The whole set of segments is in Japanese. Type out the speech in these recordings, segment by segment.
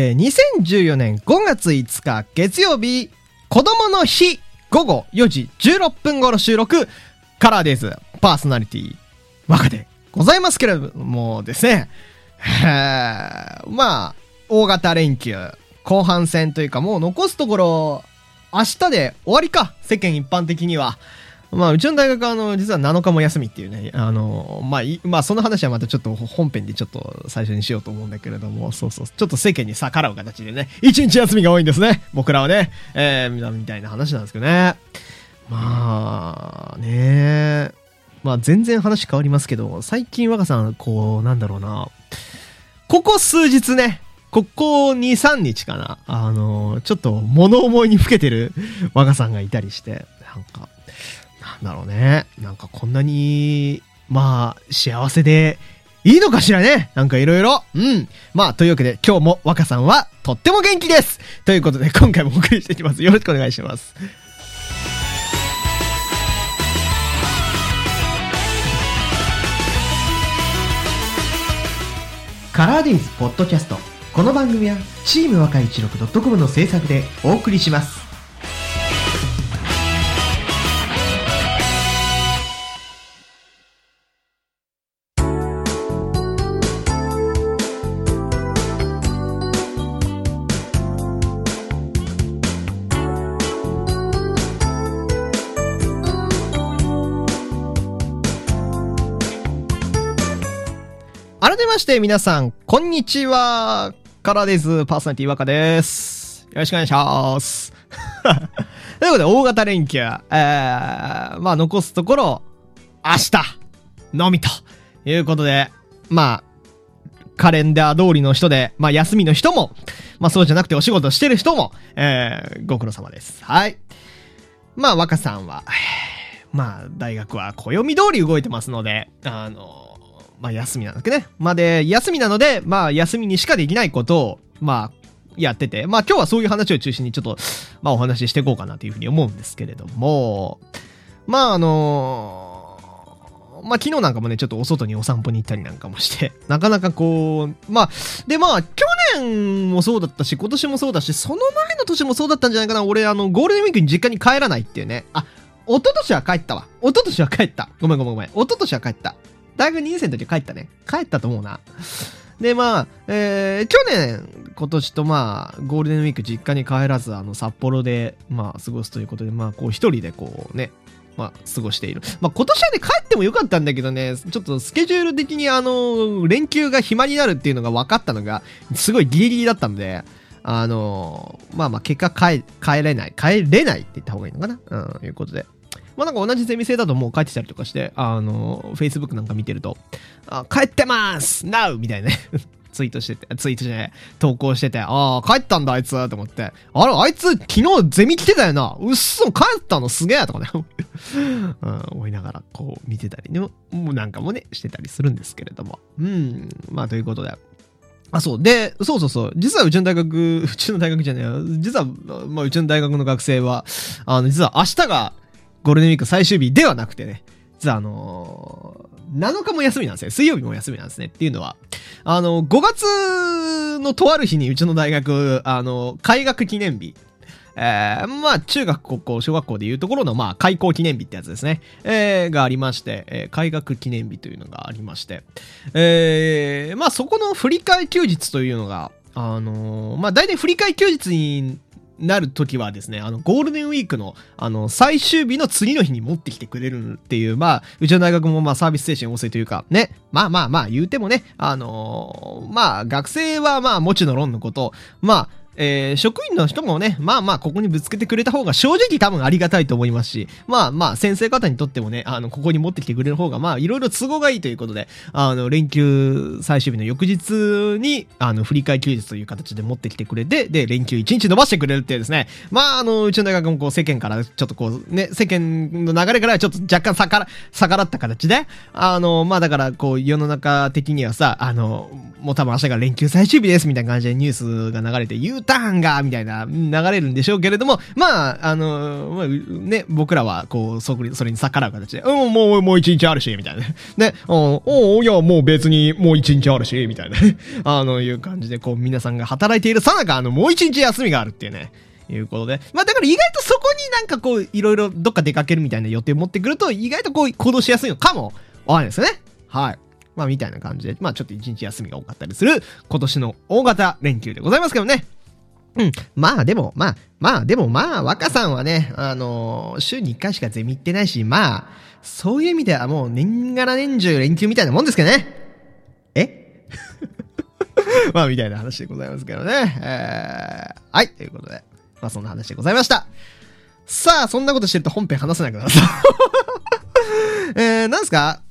2014年5月5日月曜日、子供の日午後4時16分頃収録、カラーデイズパーソナリティ若でございますけれどもですね、まあ大型連休後半戦というか、もう残すところ明日で終わりか、世間一般的には。まあうちの大学は実は7日も休みっていうね、まあその話はまたちょっと本編でちょっと最初にしようと思うんだけれども、そうそう、ちょっと世間に逆らう形でね、1日休みが多いんですね、僕らはね、みたいな話なんですけどね。まあね、まあ全然話変わりますけど、最近若さんこうなんだろうな、ここ数日ね、ここ2、3日かな、ちょっと物思いにふけてる若さんがいたりして、なんかなんだろうね、なんかこんなにまあ幸せでいいのかしらね、なんかいろいろ。まあというわけで今日も若さんはとっても元気です。ということで今回もお送りしていきます。よろしくお願いします。カラーデイズポッドキャスト。この番組はチーム若い16.com の制作でお送りします。改めまして皆さんこんにちは、カラーデイズパーソナリティ若です。よろしくお願いします。ということで大型連休、まあ残すところ明日のみということで、まあカレンダー通りの人で、まあ休みの人も、まあそうじゃなくてお仕事してる人も、ご苦労様です。はい。まあ若さんはまあ大学は暦通り動いてますので、まあ休みなんだけどね。まあで、休みなので、まあ休みにしかできないことを、まあやってて、まあ今日はそういう話を中心にちょっと、まあお話ししていこうかなというふうに思うんですけれども、まあまあ昨日なんかもね、ちょっとお外にお散歩に行ったりなんかもして、なかなかこう、まあ、でまあ去年もそうだったし、今年もそうだし、その前の年もそうだったんじゃないかな。俺ゴールデンウィークに実家に帰らないっていうね。あ、一昨年は帰ったわ。一昨年は帰った。ごめん。一昨年は帰った。大学2年生の時は帰ったね。帰ったと思うな。で、まあ、去年、今年とまあ、ゴールデンウィーク実家に帰らず、札幌で、まあ、過ごすということで、まあ、こう、一人でこうね、まあ、過ごしている。まあ、今年はね、帰ってもよかったんだけどね、ちょっとスケジュール的に連休が暇になるっていうのが分かったのが、すごいギリギリだったので、まあ、結果帰れないって言った方がいいのかないうことで。まあなんか同じゼミ生だともう帰ってたりとかして、Facebook なんか見てると、帰ってまーす !Now! みたいなね、ツイートじゃない、投稿してて、帰ったんだあいつと思って、あいつ昨日ゼミ来てたよな、うっそ帰ったのすげえとかね、思いながらこう見てたりね、もうなんかもね、してたりするんですけれども。まあということで。そう。で、そう。実はうちの大学じゃねえ、実は、まあうちの大学の学生は、実は明日が、ゴールデンウィーク最終日ではなくてね、実は7日も休みなんですね。水曜日も休みなんですね。っていうのは、5月のとある日にうちの大学、開学記念日、まあ、中学、高校、小学校でいうところの、まあ、開校記念日ってやつですね。がありまして、開学記念日というのがありまして、まあ、そこの振り替え休日というのが、まあ、大体振り替え休日になるときはですね、ゴールデンウィークの、最終日の次の日に持ってきてくれるっていう、まあ、うちの大学もまあ、サービス精神旺盛というか、ね、まあ、言うてもね、まあ、学生はまあ、もちのろんのこと、まあ、職員の人もね、まあ、ここにぶつけてくれた方が正直多分ありがたいと思いますし、まあ、先生方にとってもね、ここに持ってきてくれる方が、まあ、いろいろ都合がいいということで、連休最終日の翌日に、振り替え休日という形で持ってきてくれて、で、連休1日伸ばしてくれるっていうですね、まあ、うちの大学もこう、世間からちょっとこう、ね、世間の流れからちょっと若干逆らった形で、まあ、だから、こう、世の中的にはさ、もう多分明日が連休最終日ですみたいな感じでニュースが流れて言うターンが、みたいな流れるんでしょうけれども、まあ、ね、僕らは、こう、それに逆らう形で、もう一日あるし、みたいな。ね、いや、もう別にもう一日あるし、みたいな。いう感じで、こう、皆さんが働いているさなか、もう一日休みがあるっていうね。いうことで。まあだから意外とそこになんかこう、いろいろどっか出かけるみたいな予定を持ってくると、意外とこう、行動しやすいのかもわかんないですよね。はい。まあみたいな感じで、まあちょっと一日休みが多かったりする、今年の大型連休でございますけどね。うん。まあでも、若さんはね、週に1回しかゼミ行ってないし、まあ、そういう意味ではもう年がら年中連休みたいなもんですけどね。まあみたいな話でございますけどね。はい、ということで。まあそんな話でございました。さあ、そんなことしてると本編話せなくなった。なんすか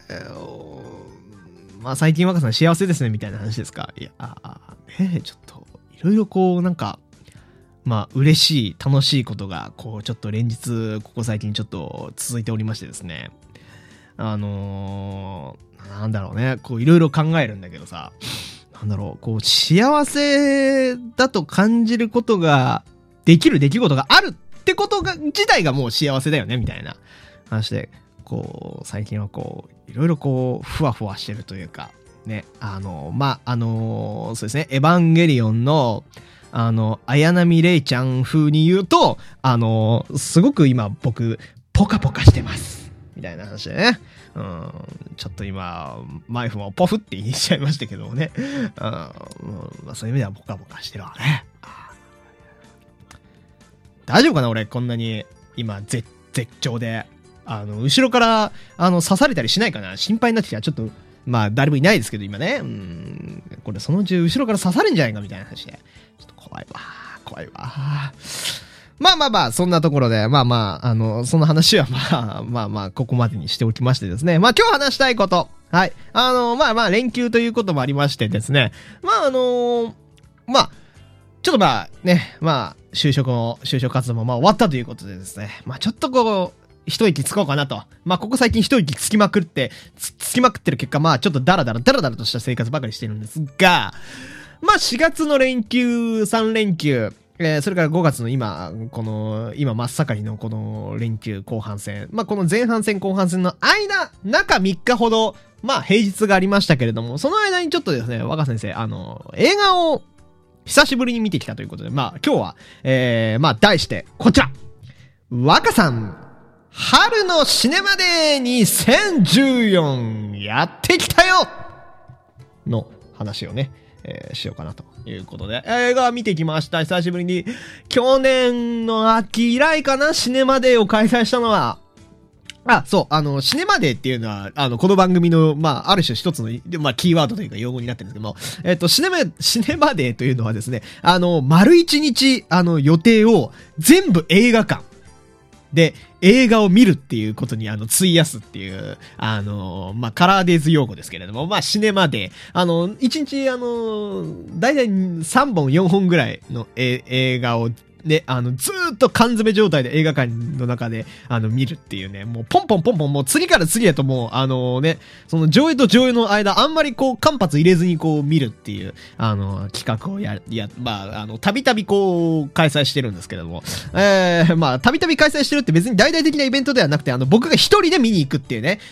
まあ最近若さん幸せですねみたいな話ですか。いや、ちょっと、いろいろこうなんか、まあ嬉しい、楽しいことが、こうちょっと連日、ここ最近ちょっと続いておりましてですね。なんだろうね、こういろいろ考えるんだけどさ、なんだろう、こう幸せだと感じることが、できる出来事があるってことが、自体がもう幸せだよね、みたいな話で、こう、最近はこう、いろいろこう、ふわふわしてるというか、ね、そうですね、エヴァンゲリオンの、綾波レイちゃん風に言うと、すごく今僕、ポカポカしてます。みたいな話でね。ちょっと今、マイフもポフって言いちゃいましたけどもね。まあ、そういう意味ではポカポカしてるわね。大丈夫かな俺、こんなに今、絶頂で。後ろから、刺されたりしないかな心配になってきた。ちょっと、まあ、誰もいないですけど、今ね。これ、そのうち後ろから刺されんじゃないかみたいな話で。ちょっと怖いわ。まあ、そんなところで、その話はここまでにしておきましてですね。まあ、今日話したいこと。はい。連休ということもありましてですね。ちょっと就職活動も終わったということでですね。ちょっとこう、一息つこうかなと。ここ最近一息つきまくってる結果、ちょっとダラダラとした生活ばかりしてるんですが、4月の連休、3連休、それから5月の今真っ盛りのこの連休後半戦。この前半戦後半戦の中3日ほど、平日がありましたけれども、その間にちょっとですね、若先生、映画を久しぶりに見てきたということで、今日は、題して、こちら若さん、春のシネマデー2014やってきたよの話をね、しようかなということで、映画見てきました。久しぶりに。去年の秋以来かな、シネマデーを開催したのは。そう、シネマデーっていうのは、この番組の、ある種一つの、キーワードというか用語になってるんですけども、シネマデーというのはですね、丸一日、予定を全部映画館で映画を見るっていうことに費やすっていう、カラーデイズ用語ですけれども、シネマデー。1日だいたい3本4本ぐらいの映画をね、ずーっと缶詰状態で映画館の中で、見るっていうね、もうポンポン、もう次から次へともう、その上映と上映の間、あんまりこう、間髪入れずにこう、見るっていう、企画をたびたびこう、開催してるんですけれども、たびたび開催してるって別に大々的なイベントではなくて、僕が一人で見に行くっていうね、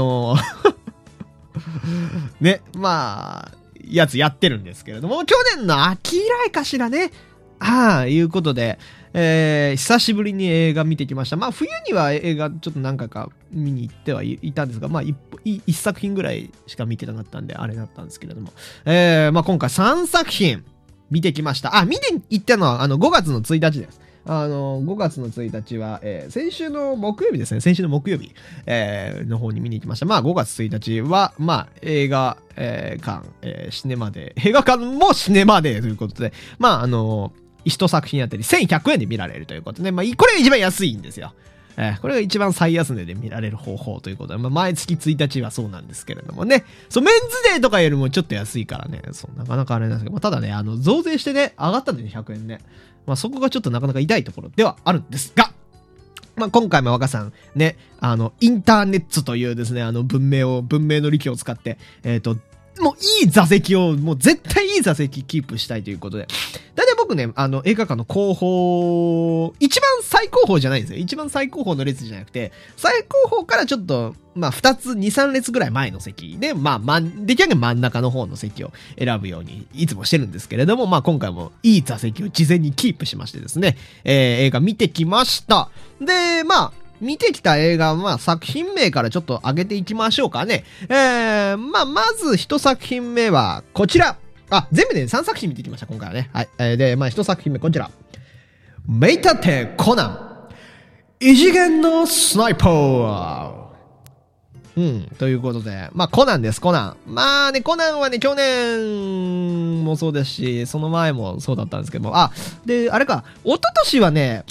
ね、やつやってるんですけれども、去年の秋以来かしらね、いうことで、久しぶりに映画見てきました。冬には映画ちょっと何回か見に行ってはいたんですが、一作品ぐらいしか見てなかったんで、あれだったんですけれども、今回3作品見てきました。見に行ったのは、5月の1日です。5月の1日は、先週の木曜日ですね。先週の木曜日、の方に見に行きました。5月1日は、映画、館、シネマデー、映画館もシネマデーということで、一作品あたり1100円で見られるということで、これが一番安いんですよ。これが一番最安値で見られる方法ということで、毎月1日はそうなんですけれどもね。メンズデーとかよりもちょっと安いからね、なかなかあれなんですけど、ただね、増税してね、上がったんで100円ね。そこがちょっとなかなか痛いところではあるんですが、今回も若さんね、インターネットというですね、文明の利器を使って、もういい座席を、もう絶対いい座席キープしたいということで。だいたい僕僕ね、映画館の後方、一番最高峰じゃないんですよ。一番最高峰の列じゃなくて、最高峰からちょっと、まあ、2つ、2、3列ぐらい前の席で、まあ、できるだけ真ん中の方の席を選ぶように、いつもしてるんですけれども、まあ、今回もいい座席を事前にキープしましてですね、映画見てきました。で、まあ、見てきた映画は、作品名からちょっと上げていきましょうかね。まあ、まず一作品目は、こちら。全部で3作品見てきました、今回はね。はい。で、まあ、一作品目、こちら。名探偵コナン。異次元のスナイパー。ということで、まあ、コナンです、コナン。まあね、コナンはね、去年もそうですし、その前もそうだったんですけども、で、あれか、一昨年はね、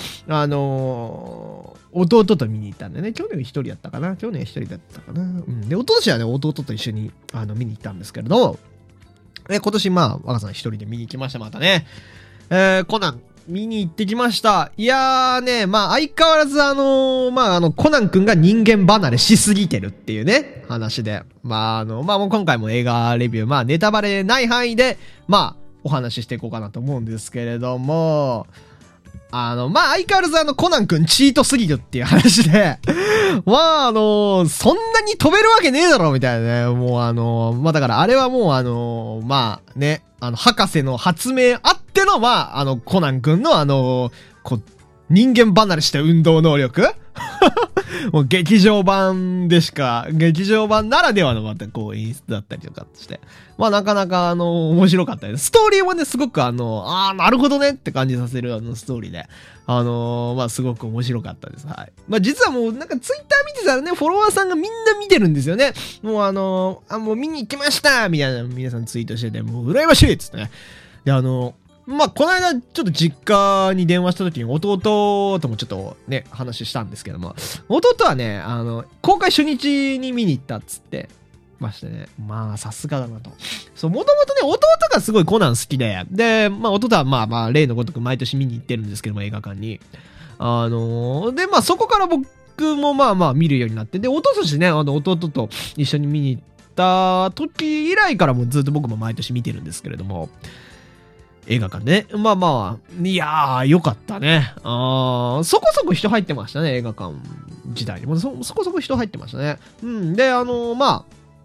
弟と見に行ったんでね、去年一人だったかな、去年一人だったかな。で、一昨年はね、弟と一緒に、見に行ったんですけれども、今年、まあ、若さん一人で見に行きました、またね。コナン。見に行ってきました。いやーね、まあ相変わらずコナン君が人間離れしすぎてるっていうね、話で。まあもう今回も映画レビュー、まあネタバレない範囲で、まあお話ししていこうかなと思うんですけれども、まあ相変わらずコナン君チートすぎるっていう話で、まあそんなに飛べるわけねえだろみたいなね、もうまあだからあれはもうまあね、博士の発明あっての、まあコナン君の人間離れした運動能力もう劇場版ならではのまた演出だったりとかして。まあなかなか面白かったです。ストーリーもね、すごくなるほどねって感じさせるストーリーで。まあすごく面白かったです。はい。まあ実はもうなんかツイッター見てたらね、フォロワーさんがみんな見てるんですよね。もうもう見に行きましたみたいな皆さんツイートしてて、もう羨ましいっつってね。でまあ、この間、ちょっと実家に電話した時に弟ともちょっとね、話したんですけども、弟はね、公開初日に見に行ったっつってましてね、まあ、さすがだなと。そう、もともとね、弟がすごいコナン好きで、で、まあ、弟はまあ、例のごとく毎年見に行ってるんですけども、映画館に。で、まあ、そこから僕もまあ、見るようになって、で、弟としてね、弟と一緒に見に行った時以来からもずっと僕も毎年見てるんですけれども、映画館ね。まあ、いやー、よかったね。そこそこ人入ってましたね、映画館自体にも。そこそこ人入ってましたね。で、まあ、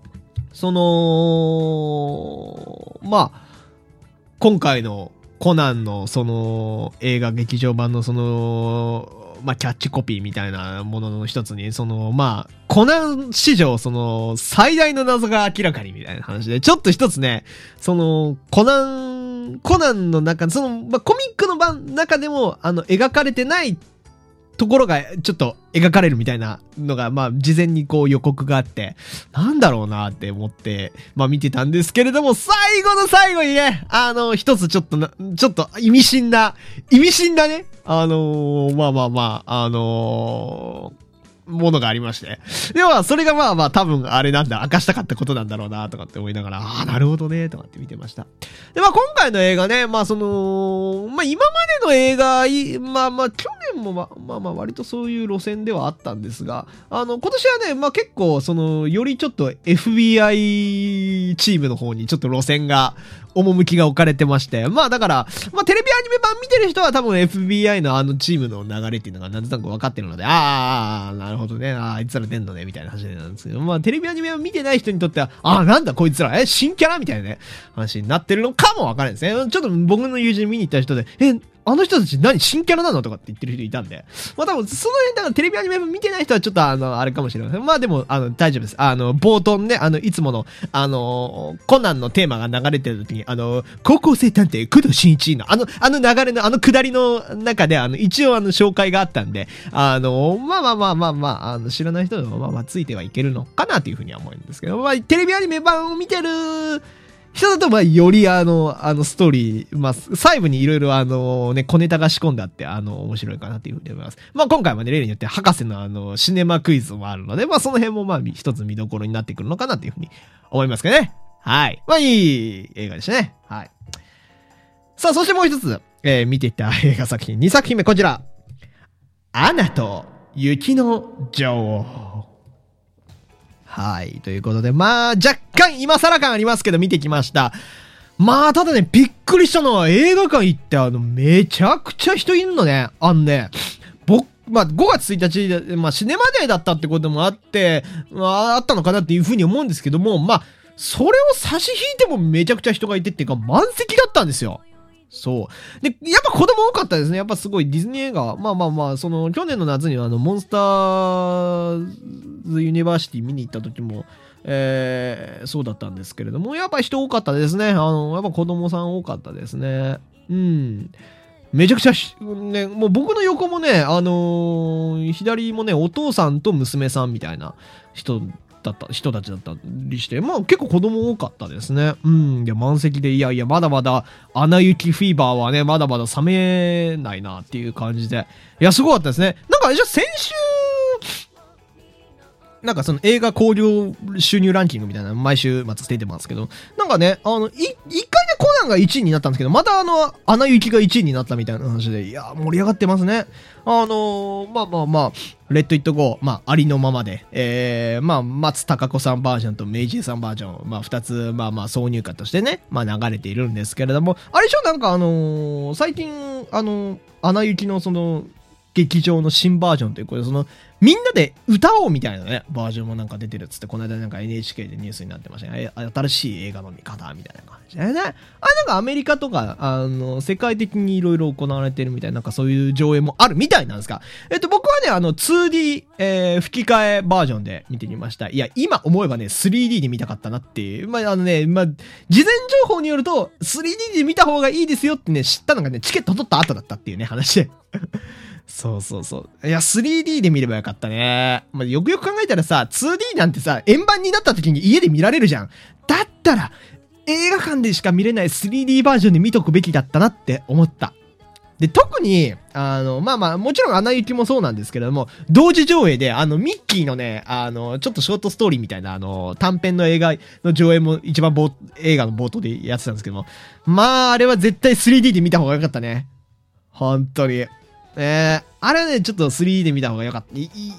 まあ、今回のコナンの、映画劇場版のまあ、キャッチコピーみたいなものの一つに、まあ、コナン史上、最大の謎が明らかにみたいな話で、ちょっと一つね、コナンの中、まあ、コミックの中でも、描かれてないところが、ちょっと描かれるみたいなのが、まあ、事前に予告があって、なんだろうなって思って、まあ、見てたんですけれども、最後の最後にね、一つちょっと意味深なね、ものがありまして。では、それがまあ多分あれなんだ、明かしたかったことなんだろうな、とかって思いながら、なるほどね、とかって見てました。で、まあ今回の映画ね、まあまあ今までの映画、まあ去年もまあ割とそういう路線ではあったんですが、今年はね、まあ結構よりちょっと FBI チームの方にちょっと路線が、趣が置かれてまして。まあだから、まあテレビアニメ版見てる人は多分 FBI のチームの流れっていうのがなんとなく分かってるので、なるほどね、あいつら出んのね、みたいな話なんですけど、まあテレビアニメを見てない人にとっては、なんだこいつら、新キャラみたいなね、話になってるのかも分からないですね。ちょっと僕の友人見に行った人で、あの人たち何新キャラなのとかって言ってる人いたんで。まあ多分、その辺、だからテレビアニメ見てない人はちょっとあれかもしれません。まあでも、大丈夫です。冒頭ね、いつもの、コナンのテーマが流れてる時に、高校生探偵、工藤新一の、流れの、下りの中で、一応紹介があったんで、まあ、知らない人でも、まあ、ついてはいけるのかなというふうには思うんですけど、まあ、テレビアニメ版を見てる、人だと、まあ、よりストーリー、まあ、細部にいろいろ小ネタが仕込んであって、面白いかなというふうに思います。まあ、今回はね、例によって博士のシネマクイズもあるので、まあ、その辺もまあ、一つ見どころになってくるのかなというふうに思いますけどね。はい。まあ、いい映画でしたね。はい。さあ、そしてもう一つ、見ていった映画作品、2作品目、こちら。アナと雪の女王。はい。ということで、まあ、若干今更感ありますけど見てきました。 まあ、ただね、びっくりしたのは映画館行ってめちゃくちゃ人いるのね。まあ、5月1日で、まあ、シネマデーだったってこともあって、まあ、あったのかなっていうふうに思うんですけども、まあ、それを差し引いてもめちゃくちゃ人がいてっていうか、満席だったんですよ。そう。で、やっぱ子供多かったですね。やっぱすごいディズニー映画。まあ、去年の夏にはモンスターズユニバーシティ見に行った時も、そうだったんですけれども、やっぱ人多かったですね。やっぱ子供さん多かったですね。うん。めちゃくちゃね、もう僕の横もね、左もね、お父さんと娘さんみたいな人たちだったりして、まあ結構子供多かったですね。うん。いや、満席で、いやいや、まだまだ、アナ雪フィーバーはね、まだまだ冷めないなっていう感じで。いや、すごかったですね。なんか、じゃあ先週、なんかその映画興行収入ランキングみたいな毎週末出てますけど、なんかね、一回ねコナンが1位になったんですけど、またアナ雪が1位になったみたいな話で、いや、盛り上がってますね。まあ、レッドイットゴー、まあ、ありのままで、まあ、松たか子さんバージョンとメイジーさんバージョン、まあ、2つ、まあ、挿入歌としてね、まあ、流れているんですけれども、あれでしょ、なんか最近、アナ雪の劇場の新バージョンということで、みんなで歌おうみたいなね、バージョンもなんか出てるっつって、この間なんか NHK でニュースになってましたね。新しい映画の見方みたいな感じでね。なんかアメリカとか、世界的にいろいろ行われてるみたいな、なんかそういう上映もあるみたいなんですが、僕はね、2D、吹き替えバージョンで見てみました。いや、今思えばね、3D で見たかったなっていう。まあ、事前情報によると、3D で見た方がいいですよってね、知ったのがね、チケット取った後だったっていうね、話で。そう。いや、3D で見ればよかったね。まあ、よくよく考えたらさ、2D なんてさ、円盤になった時に家で見られるじゃん。だったら、映画館でしか見れない 3D バージョンで見とくべきだったなって思った。で、特に、もちろんアナ雪もそうなんですけれども、同時上映で、ミッキーのね、ちょっとショートストーリーみたいな、短編の映画の上映も一番映画の冒頭でやってたんですけども、まあ、あれは絶対 3D で見た方がよかったね。本当に。あれはね、ちょっと 3D で見た方がよかった。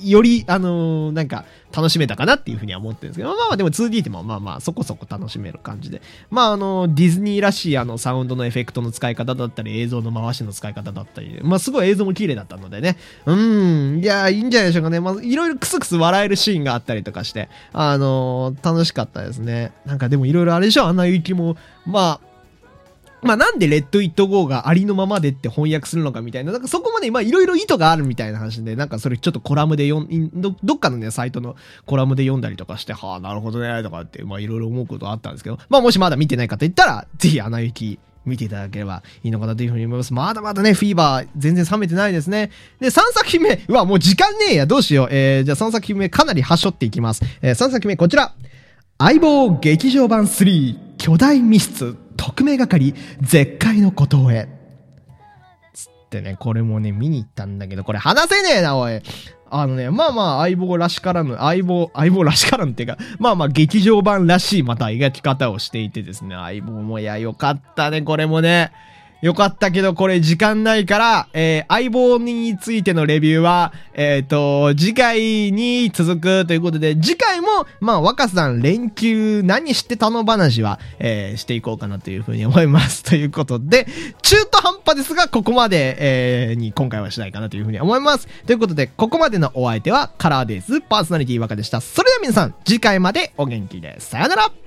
より、なんか、楽しめたかなっていうふうには思ってるんですけど、まあでも 2D でもそこそこ楽しめる感じで。まあディズニーらしいサウンドのエフェクトの使い方だったり、映像の回しの使い方だったり、まあすごい映像も綺麗だったのでね。いや、いいんじゃないでしょうかね。まあいろいろクスクス笑えるシーンがあったりとかして、楽しかったですね。なんかでもいろいろあれでしょ、アナ雪も、なんでレッド・イット・ゴーがありのままでって翻訳するのかみたいな、なんかそこまでいろいろ意図があるみたいな話で、なんかそれちょっとコラムでどっかのね、サイトのコラムで読んだりとかして、はあ、なるほどね、とかって、いろいろ思うことあったんですけど、もしまだ見てない方いったら、ぜひアナ雪見ていただければいいのかなというふうに思います。まだまだね、フィーバー全然冷めてないですね。で、3作品目、もう時間ねえや、どうしよう。じゃあ3作品目かなり端折っていきます。3作品目こちら。相棒劇場版3巨大密室特命係絶海の孤島へつってね、これもね見に行ったんだけど、これ話せねえなおい。相棒らしからぬ相棒らしからぬっていうか、劇場版らしいまた描き方をしていてですね、相棒もよかったね、これもねよかったけど、これ時間ないから、相棒についてのレビューは、次回に続くということで、次回も、若さん連休何してたの話は、していこうかなというふうに思います。ということで、中途半端ですが、ここまで、に今回はしないかなというふうに思います。ということで、ここまでのお相手は、カラーデイズパーソナリティ若でした。それでは皆さん、次回までお元気で。さよなら。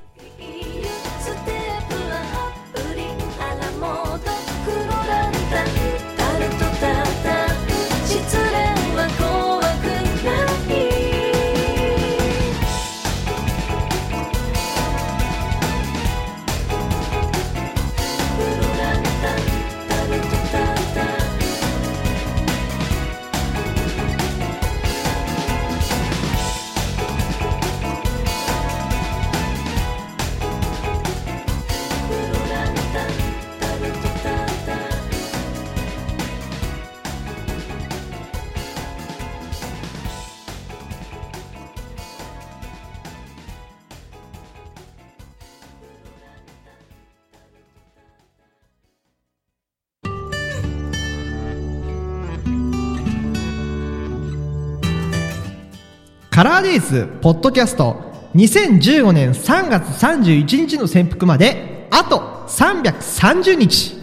カラーデイズポッドキャスト2015年3月31日の潜伏まであと 330日。